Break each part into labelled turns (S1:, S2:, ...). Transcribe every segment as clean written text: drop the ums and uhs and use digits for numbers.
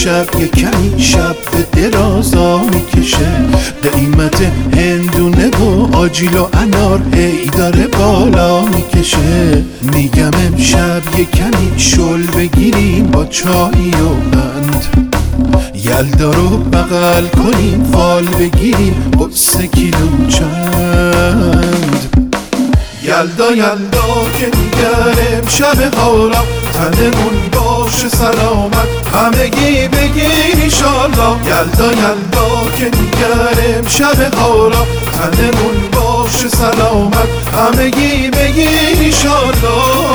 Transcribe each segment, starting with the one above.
S1: امشب یه کمی شب به درازا میکشه. قیمت هندونه و آجیل و انار هی داره بالا میکشه. میگم امشب یه کمی شل بگیریم با چایی و بند، یلدا رو بغل کنیم فال بگیریم قصه کیلو چند. یلدا یلدا که میگن امشب حالا تنمون باشه سلامت همگی بگین ایشالله. یلدا یلدا که میگن امشب حالا تنمون باشه سلامت همگی بگین ایشالله.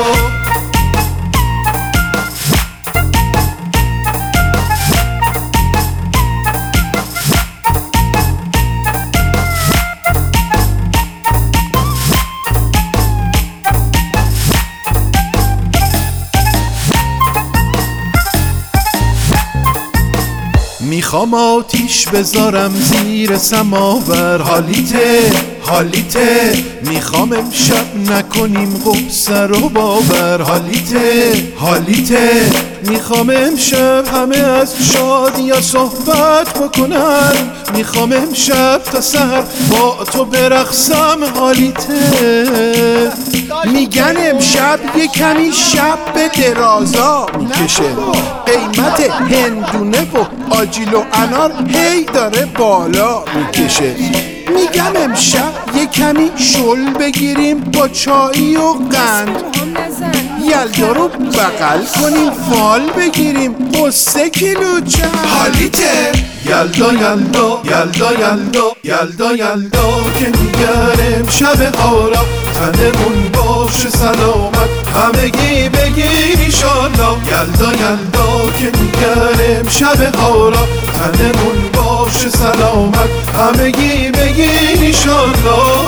S1: میخوام آتیش بذارم زیر سماور، حالیته حالیته. میخوام امشب نکنیم غصه رو باور، حالیته حالیته. میخوام امشب همه از شادی صحبت بکنن، میخوام امشب تا سحر با تو برقصم، حالیته. میگن امشب یه کمی شب به درازا میکشه. قیمت هندونه و آجیل و انار هی داره بالا میکشه. میگم امشب یه کمی شل بگیریم با چایی و قند، یلدا رو بغل کنیم فال بگیریم قصه کیلو چند. حالیته یلدا یلدا یلدا یلدا یلدا یلدا که میگن امشب حالا تنمون باشه سلامت همگی بگین ایشالله. یلدا یلدا که میگن امشب حالا تنمون باشه سلامت همگی بگین ایشالله.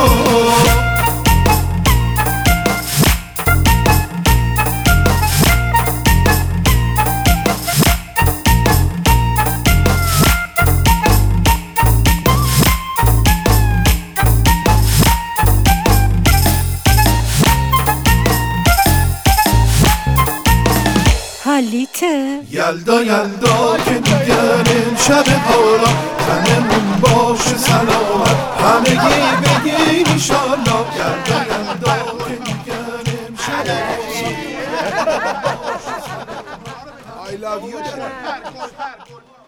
S2: حالیته
S1: یلدا یلدا که میگن امشب حالا تنمون باشه سلامت همگی بگین ایشالله. یلدا یلدا که میگن امشب I love you.